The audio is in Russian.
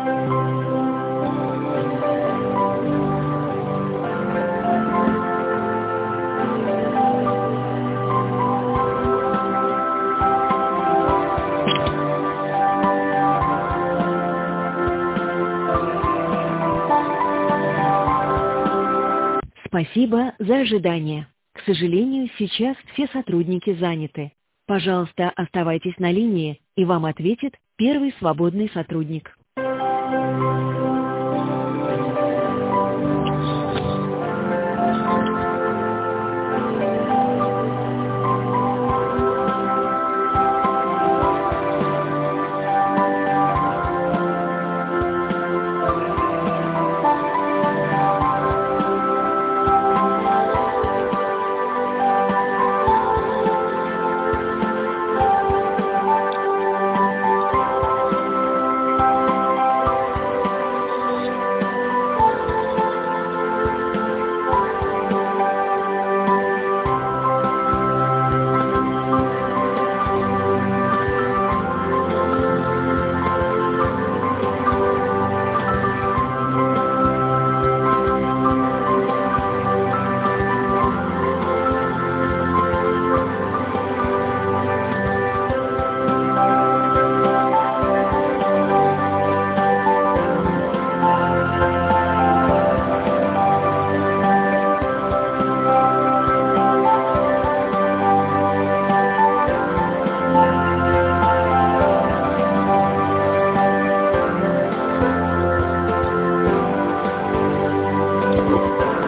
Спасибо за ожидание. К сожалению, сейчас все сотрудники заняты. Пожалуйста, оставайтесь на линии, и вам ответит первый свободный сотрудник.